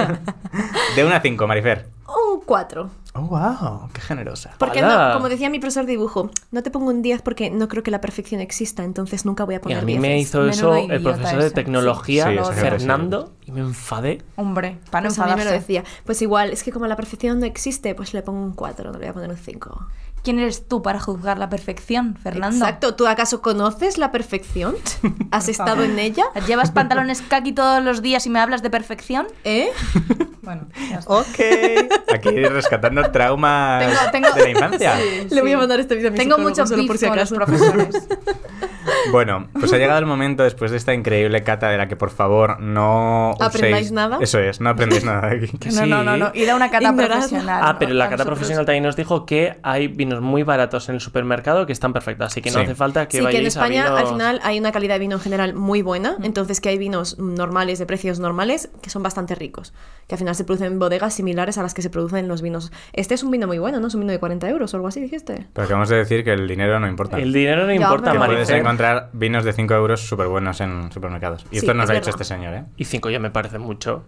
De una a cinco, Marifer. Un cuatro. Oh, wow, qué generosa. Porque ¡Hala! no, como decía mi profesor de dibujo, no te pongo un diez porque no creo que la perfección exista, entonces nunca voy a Y poner a mí dieces. me hizo Menudo eso el idiota profesor de ese. tecnología, Sí, ese jefe, Fernando, y me enfadé. Hombre, para no Pues a mí me lo enfadarse. decía. Pues igual, es que como la perfección no existe, pues le pongo un cuatro, no le voy a poner un cinco. ¿Quién eres tú para juzgar la perfección, Fernando? Exacto, ¿tú acaso conoces la perfección? ¿Has estado en ella? ¿Llevas pantalones kaki todos los días y me hablas de perfección? ¿Eh? Bueno, ya está. Ok. Aquí rescatando traumas Tengo- tengo- de la infancia. Le voy a mandar este vídeo a mi Tengo psicólogo, mucho solo por beef si con los acaso. profesores. Bueno, pues ha llegado el momento, después de esta increíble cata de la que por favor no ¿Aprendáis uséis- nada? Eso es, no aprendéis nada de aquí. Que No, no, no, no. Ir a una cata Ignorad. profesional. Ah, pero la A cata nosotros- profesional también nos dijo que hay vinos muy baratos en el supermercado que están perfectos, así que no Sí. hace falta que sí, que en vayáis España a vinos... al final hay una calidad de vino en general muy buena, entonces que hay vinos normales, de precios normales, que son bastante ricos, que al final se producen en bodegas similares a las que se producen los vinos. Este es un vino muy bueno, ¿no? Es un vino de cuarenta euros o algo así, dijiste. Pero acabamos de decir que el dinero no importa. El dinero no Ya, importa, hombre, Que puedes Marifer. encontrar vinos de cinco euros súper buenos en supermercados. Y Sí, esto nos es lo ha dicho verdad. este señor, ¿eh? Y cinco ya me parece mucho.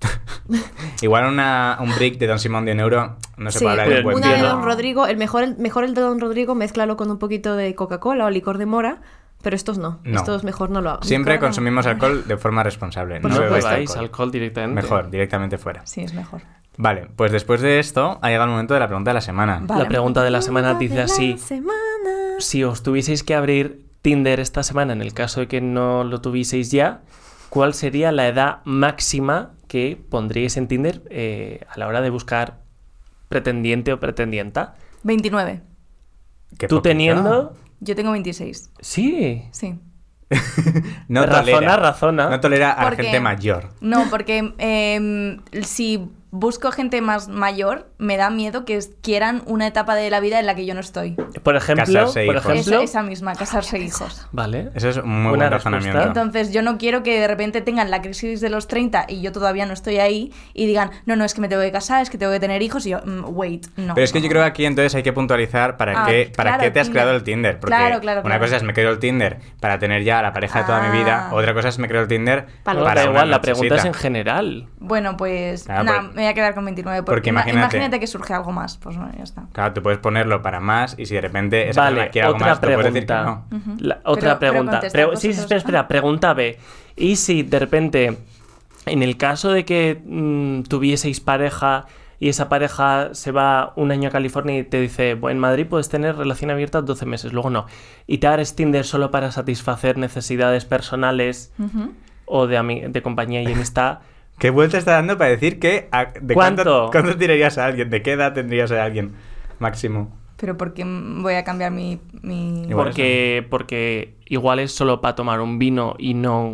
Igual una, un brick de Don Simón de un euro no se Sí, puede hablar de un pero buen una de vino. Don Rodrigo, el mejor, el mejor el de Don Rodrigo, mézclalo con un poquito de Coca-Cola o licor de mora, pero estos no, No. estos mejor no lo hagan. Siempre Licor de- consumimos alcohol de forma responsable. Pues no no bebáis bebáis alcohol. alcohol directamente. Mejor, directamente fuera. Sí, es mejor. Vale, pues después de esto ha llegado el momento de la pregunta de la semana. Vale. La pregunta de la semana Pregunta dice de así: la semana. si os tuvieseis que abrir Tinder esta semana, en el caso de que no lo tuvieseis ya, ¿cuál sería la edad máxima que pondríais en Tinder eh, a la hora de buscar pretendiente o pretendienta? veintinueve. Qué Tú poquito. teniendo... Yo tengo veintiséis. Sí. Sí. No Razona, tolera, razona. No tolera a la Porque- gente mayor. No, porque em, si busco gente más mayor, me da miedo que es- quieran una etapa de la vida en la que yo no estoy. Por ejemplo, Casarse, por hijos. ejemplo, Esa, esa misma, casarse e hijos. vale. Eso es un muy Buena buen razonamiento. respuesta. Entonces yo no quiero que de repente tengan la crisis de los treinta y yo todavía no estoy ahí y digan, no, no, es que me tengo que casar, es que tengo que tener hijos y yo, mm, wait, no. Pero es que yo no. creo que aquí entonces hay que puntualizar para, Ah, qué, para claro, qué te has Tinder. creado el Tinder. Porque Claro, claro, una claro. cosa es me creo el Tinder para tener ya la pareja de toda mi vida, Ah. otra cosa es me creo el Tinder Para No, para da una igual, la pregunta es nochecita. en general. Bueno, pues Claro, nada, porque- me voy a quedar con veintinueve. Porque, porque ima- imagínate- imagínate que surge algo más, pues bueno, ya está. Claro, tú puedes ponerlo para más y si de repente esa Vale, persona quiere algo otra más, tú puedes decir que pregunta. no. Ujú. La- Pero- otra pero pregunta. contestad Pre- sí, vosotros, espera, espera, ¿no? pregunta B. ¿Y si de repente, en el caso de que mm, tuvieseis pareja y esa pareja se va un año a California y te dice, bueno, en Madrid puedes tener relación abierta doce meses, luego no, y te abres Tinder solo para satisfacer necesidades personales Ujú. o de, ami- de compañía y amistad? ¿Qué vuelta está dando para decir que a- de ¿Cuánto? cuánto, cuánto tirarías a alguien? ¿De qué edad tendrías a alguien máximo? Pero porque voy a cambiar mi... mi... Igual Porque, porque igual es solo para tomar un vino y no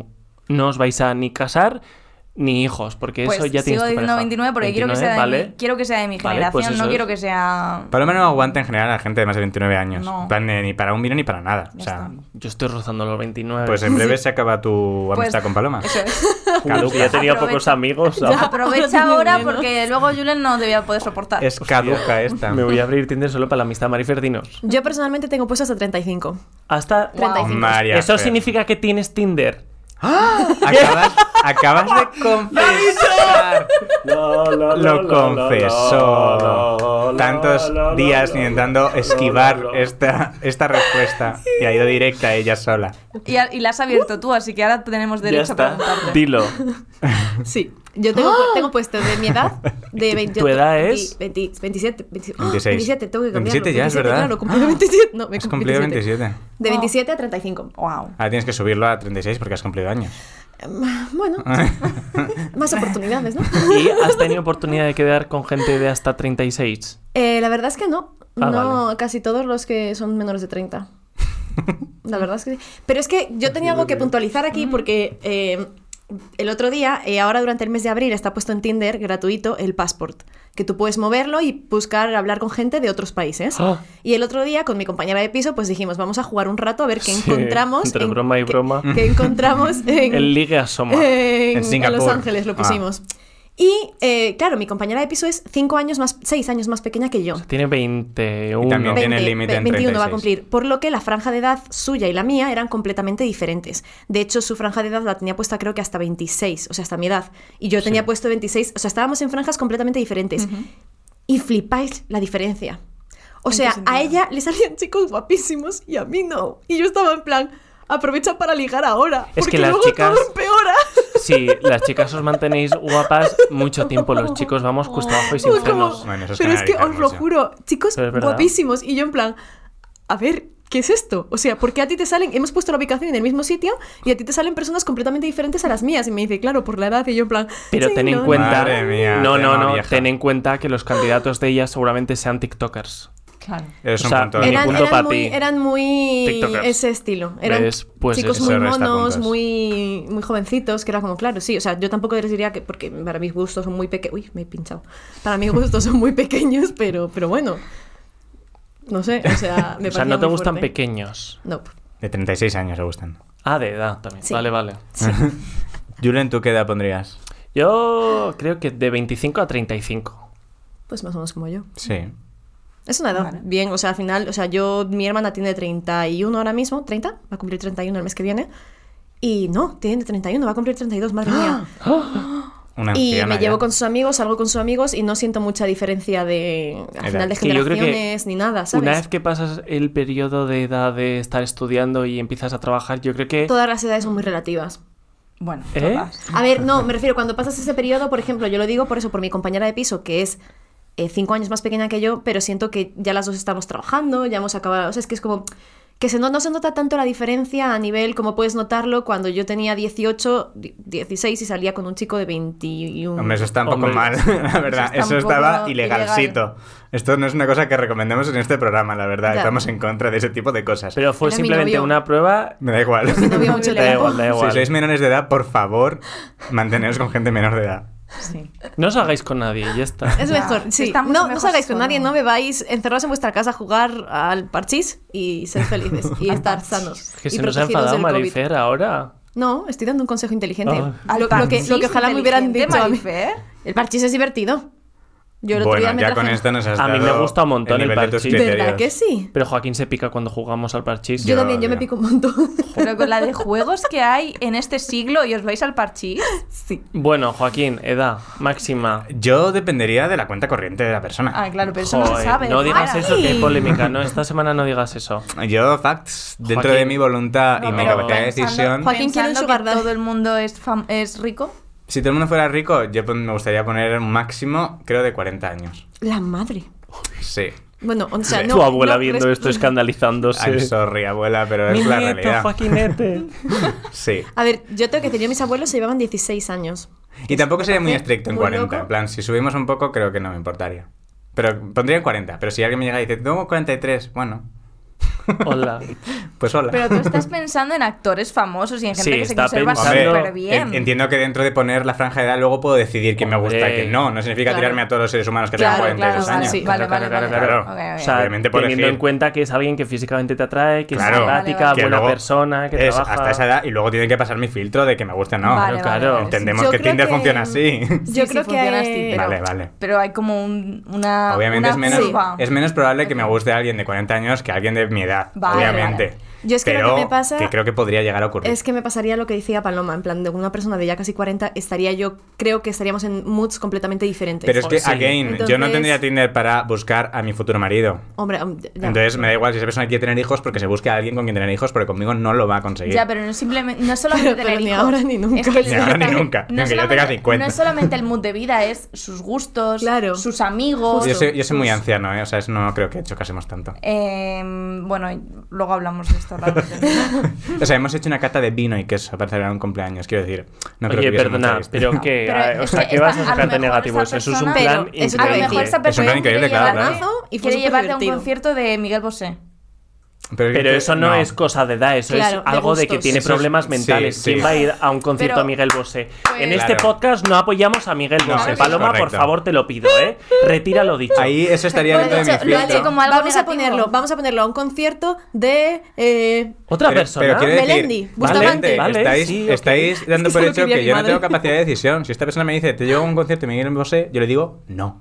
no os vais a ni casar ni hijos, porque Pues eso ya tienes sigo tu diciendo pareja. veintinueve porque quiero que sea de ¿vale? mi, quiero que sea de mi Vale, generación, pues eso no es. quiero que sea... Paloma no aguanta en general a la gente de más de veintinueve años. No. En plan, eh, ni para un vino ni para nada. Ya O sea, está. Yo estoy rozando los veintinueve. pues en breve se acaba tu Pues, amistad con Paloma. Eso es. Uy, si ya tenía Aprovecha. pocos amigos. Ya. ¿sabes? Aprovecha Ahora ahora tiene menos. porque luego Julen no debía poder soportar. Es caduca esta. Me voy a abrir Tinder solo para la amistad. Marifer, dinos. Yo personalmente tengo puesto hasta treinta y cinco. Hasta treinta y cinco. María Eso Fer. significa que tienes Tinder. Acabas, acabas de confesar. No, no, Lo confesó. Tantos días intentando esquivar esta, esta respuesta. Y ha ido directa a ella sola. Y, a- y la has abierto tú, así que ahora tenemos Ya derecho a está. preguntarte. Dilo. Sí. Yo tengo, pu- tengo puesto de mi edad, de veinte, ¿Tu edad veinte, es? veinte, veintisiete, veinte, ¡oh! veintiséis. veintisiete, tengo que cambiarlo. veintisiete ya, es verdad. Claro, cumplido veintisiete. No, me Has cumplí cumplido veintisiete. veintisiete. De veintisiete a treinta y cinco. Wow. Ahora tienes que subirlo a treinta y seis porque has cumplido años. Bueno, más oportunidades, ¿no? ¿Y has tenido oportunidad de quedar con gente de hasta treinta y seis? Eh, la verdad es que no. Ah, no, vale. casi todos los que son menores de treinta. La verdad es que sí. Pero es que yo tenía algo que puntualizar aquí porque eh, el otro día, eh, ahora durante el mes de abril, está puesto en Tinder gratuito el Passport, que tú puedes moverlo y buscar hablar con gente de otros países. Ah. Y el otro día, con mi compañera de piso, pues dijimos, vamos a jugar un rato a ver qué Sí, encontramos. entre en- broma y qué- broma. qué encontramos en, El ligue asoma. en, En Singapur. en Los Ángeles, lo Ah. pusimos. Y, eh, claro, mi compañera de piso es cinco años más, seis años más pequeña que yo. Tiene veintiuno. Y también tiene el límite en veintiuno va a treinta y seis. cumplir, por lo que la franja de edad suya y la mía eran completamente diferentes. De hecho, su franja de edad la tenía puesta creo que hasta veintiséis, o sea, hasta mi edad. Y yo tenía Sí. puesto veintiséis, o sea, estábamos en franjas completamente diferentes. Y flipáis la diferencia. O ¿En sea, qué sentido? a ella le salían chicos guapísimos y a mí no. Y yo estaba en plan, aprovecha para ligar ahora. Es porque que las luego chicas- todo empeora. Sí, las chicas os mantenéis guapas mucho tiempo. Los chicos vamos cuesta abajo y sin Uy, como- frenos. Bueno, eso es Pero es que canalizar os lo mucho. juro, chicos Pero es verdad. guapísimos. Y yo en plan, a ver, ¿qué es esto? O sea, ¿por qué a ti te salen? Hemos puesto la ubicación en el mismo sitio y a ti te salen personas completamente diferentes a las mías. Y me dice, claro, por la edad. Y yo en plan, Pero sí, ten en no, cuenta. Madre mía, no, no, tema no. vieja. Ten en cuenta que los candidatos de ellas seguramente sean TikTokers. Claro. Es O un sea, punto mi de Eran, punto vista. eran pa' muy, ti. eran muy TikTokers. ese estilo. Eran ¿Ves? Pues chicos eso muy resta monos, puntos. muy, muy jovencitos, que era como, claro, sí. O sea, yo tampoco les diría que, porque para mis gustos son muy pequeños. Uy, me he pinchado. Para mis gustos son muy pequeños, pero, pero bueno. No sé, o sea, me O sea, parecía no te muy gustan fuerte. pequeños. No. De treinta y seis años le gustan. Ah, de edad también. Sí. Vale, vale. Julen, ¿tú qué edad pondrías? Yo creo que de veinticinco a treinta y cinco. Pues más o menos como yo. Sí. Es una edad Vale. bien, o sea, al final, o sea, yo, mi hermana tiene treinta y uno ahora mismo, treinta, va a cumplir treinta y uno el mes que viene. Y no, tiene treinta y uno, va a cumplir treinta y dos, madre mía. Una Y anciana me ya. llevo con sus amigos, salgo con sus amigos y no siento mucha diferencia de, al Edad. final, de Que yo creo que generaciones ni nada, ¿sabes? Una vez que pasas el periodo de edad de estar estudiando y empiezas a trabajar, yo creo que... Todas las edades son muy relativas. Bueno, ¿Eh? todas. A ver, no, me refiero, cuando pasas ese periodo, por ejemplo, yo lo digo por eso, por mi compañera de piso, que es eh, cinco años más pequeña que yo, pero siento que ya las dos estamos trabajando, ya hemos acabado, o sea, es que es como que se no, no se nota tanto la diferencia a nivel como puedes notarlo cuando yo tenía dieciocho, di- dieciséis y salía con un chico de veintiuno. Hombre, eso está un poco Hombre. mal, la verdad. Eso Eso, está un estaba poco ilegalcito. ilegal. Esto no es una cosa que recomendemos en este programa, la verdad. Ya. Estamos en contra de ese tipo de cosas. Pero fue Era mi simplemente novio. una prueba... Me da igual. No había mucho Da tiempo. igual, da igual. Si sois menores de edad, por favor, manteneros con gente menor de edad. Sí. No os hagáis con nadie, ya está. Es Ya, mejor, sí. está mucho No, no mejor os hagáis con solo. nadie, no bebáis, encerraos en vuestra casa a jugar al parchís y ser felices y estar sanos. Es que y se nos ha protegidos enfadado del COVID. Marifer ahora. No, estoy dando un consejo inteligente. Ah. Al Lo, lo que, parchís lo que ojalá me hubieran inteligente, dicho a mí. Marifer. El parchís es divertido. Yo el otro Bueno, día me ya traje- con esto nos has A mí me dado gusta un montón el nivel de tus parchís. criterios. ¿Verdad que sí? Pero Joaquín se pica cuando jugamos al parchís. Yo, Yo- también, yo me yo. pico un montón. Pero con la de juegos que hay en este siglo y os vais al parchís. Sí. Bueno, Joaquín, edad máxima. Yo dependería de la cuenta corriente de la persona. Ah, claro, pero eso no se Joder, sabe. no digas Para. eso, que hay polémica. No, esta semana no digas eso. Yo, facts, dentro Joaquín. de mi voluntad y No, mi pero capacidad de pensando- decisión. Joaquín quiere un pensando sugar que daddy. todo el mundo es, fam- es rico. Si todo el mundo fuera rico, yo pon- me gustaría poner un máximo, creo, de cuarenta años. La madre. Sí. Bueno, o sea, Sí. no. tu abuela no, viendo res- esto escandalizándose. I'm sorry, abuela, pero Mi es la nieto, realidad. Joaquinete. Sí. A ver, yo tengo que decir, yo mis abuelos se llevaban dieciséis años. Y tampoco sería muy parece estricto en muy cuarenta. loco. En plan, si subimos un poco, creo que no me importaría. Pero pondría en cuarenta. Pero si alguien me llega y dice, tengo cuarenta y tres, bueno. Hola. Pues hola. Pero tú estás pensando en actores famosos y en gente Sí, que se está conserva pensando- súper bien. en- entiendo que dentro de poner la franja de edad luego puedo decidir quién me gusta y Hombre. quién no. No significa Claro. tirarme a todos los seres humanos que Claro, tengan cuarenta y dos claro, años. sí. Vale, vale, Claro, vale. claro. Ok, ok. O sea, Obviamente por teniendo elegir. en cuenta que es alguien que físicamente te atrae, que Claro. es simpática, Vale, vale. Que buena luego persona, que es trabaja... hasta esa edad y luego tiene que pasar mi filtro de que me guste o no. Vale, claro. vale, Entendemos Yo que creo Tinder que- funciona así. Yo Sí, creo sí, que funciona hay- así, pero, Vale, vale. pero hay como un- una Obviamente una es menos, curva. es menos probable que me guste alguien de cuarenta años que alguien de mi edad, Vale, obviamente. vale. Yo es que lo Pero que me pasa- que creo que podría llegar a ocurrir. Es que me pasaría lo que decía Paloma, en plan, de una persona de ya casi cuarenta, estaría yo, creo que estaríamos en moods completamente diferentes. Pero es que, Sí. again, yo no Entonces- tendría Tinder para buscar a mi futuro marido. Hombre, um, ya. Entonces me da igual si esa persona quiere tener hijos porque se busque a alguien con quien tener hijos, porque conmigo no lo va a conseguir. Ya, pero no es simplemente, no es solamente Pero- tener pero ni hijos. ahora ni nunca. Es que Ni ahora ni está- nunca, ni No, aunque yo tenga solamente- cincuenta. no es solamente el mood de vida, es sus gustos, Claro. sus amigos. yo soy, yo soy muy sus- anciano, ¿eh? O sea, eso no creo que chocásemos tanto. Eh, bueno, luego hablamos de esto realmente. O sea, hemos hecho una cata de vino y queso para celebrar un cumpleaños, quiero decir. No creo Oye, que hubiese mucha perdona, vista. pero que... Pero ah, es o sea, que ¿qué vas a esta- a lo sacarte mejor negativo? esa Eso es un persona- plan Pero es A lo Increíble. mejor esta Es un persona plan increíble, quiere claro, llevarte, claro. Y fue quiere súper llevarte a un divertido. concierto de Miguel Bosé. Pero, es Pero que- eso no, es cosa de edad, eso Claro, es de algo de que gustos. tiene Eso es- problemas sí, mentales. sí. ¿Quién va a ir a un concierto Pero- a Miguel Bosé? Pues- En este Claro. podcast no apoyamos a Miguel No, Bosé. eso es Paloma, por correcto. favor, te lo pido, ¿eh? Retira lo dicho. Ahí eso estaría Lo ha dentro de mi dicho- lo ha filtro. dicho como algo Vamos a negativo. ponerlo, vamos a ponerlo a un concierto de eh, ¿Otra Pero- persona? Pero quiero decir, Melendi, vale, Bustamante. Vale, estáis, sí, ok. estáis dando Es que por solo hecho quería que mi yo no madre. tengo capacidad de decisión. Si esta persona me dice, te llevo a un concierto de Miguel Bosé, yo le digo, no.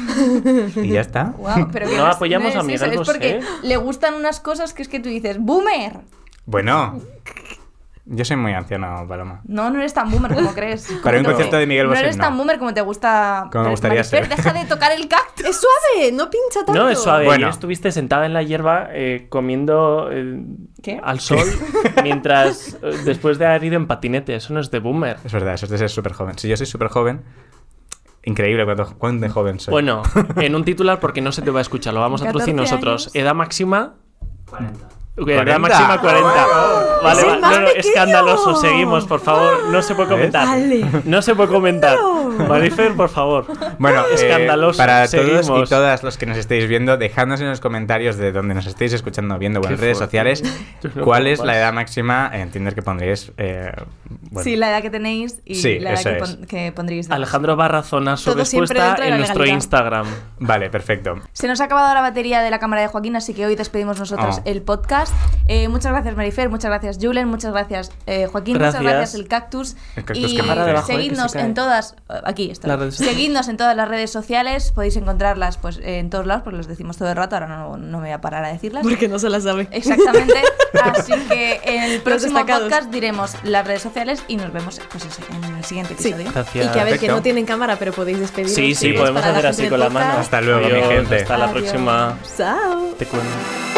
Y ya está. Wow, pero que No es- apoyamos es a Miguel eso, es porque Bosé. le gustan unas cosas que es que tú dices, ¡boomer! Bueno, yo soy muy anciano, Paloma. No, no eres tan boomer como crees. Para un No. concierto de Miguel No Bosé, eres no. tan boomer como te gusta. Como me gustaría Marifer, ser. deja de tocar el cactus. es suave, no pincha tanto. No, es suave. Bueno. Ayer estuviste sentada en la hierba eh, comiendo eh, ¿Qué? al sol mientras eh, después de haber ido en patinete. Eso no es de boomer. Es verdad, eso es de ser súper joven. Si yo soy súper joven, increíble cuánto, cuán de joven soy. Bueno, en un titular porque no se te va a escuchar, lo vamos a traducir catorce nosotros. años. Edad máxima. cuarenta. Edad ¿cuarenta? máxima cuarenta. Oh, Vale, ¡Es el vale. más No, no, pequeño! escandaloso. Seguimos, por favor. No se puede comentar. Vale. No se puede comentar. Marifer, por favor. Bueno, eh, Escandaloso. para todos y Seguimos. todas los que nos estéis viendo, dejadnos en los comentarios de donde nos estéis escuchando, viendo o en Qué redes fuerte. sociales, Yo no cuál puedo es más. la edad máxima en Tinder que pondríais. Eh, bueno. Sí, la edad que tenéis y Sí, la edad eso que, es. pon- que pondréis. Alejandro va a razonar su Todo siempre respuesta dentro de en la nuestro legalidad. Instagram. Vale, perfecto. Se nos ha acabado la batería de la cámara de Joaquín, así que hoy despedimos nosotros Oh. el podcast. Eh, muchas gracias, Marifer, muchas gracias, Julen, muchas gracias, eh, Joaquín, Gracias. muchas gracias, el Cactus. El Cactus y que Ahora debajo, eh, que seguidnos se cae. en todas. Aquí está. Las redes sociales. Seguidnos en todas las redes sociales, podéis encontrarlas pues en todos lados, porque los decimos todo el rato, ahora no, no me voy a parar a decirlas. Porque no se la sabe. Exactamente. Así que en el próximo destacados. podcast diremos las redes sociales y nos vemos pues, eso, en el siguiente Sí. episodio. Gracias. Y que a ver, que Perfecto. no tienen cámara, pero podéis despediros. Sí, sí, chicos, podemos para la hacer gente así del con la podcast. mano. Hasta luego, mi Adiós, gente. Hasta la Adiós. próxima. Chao. Te cuento.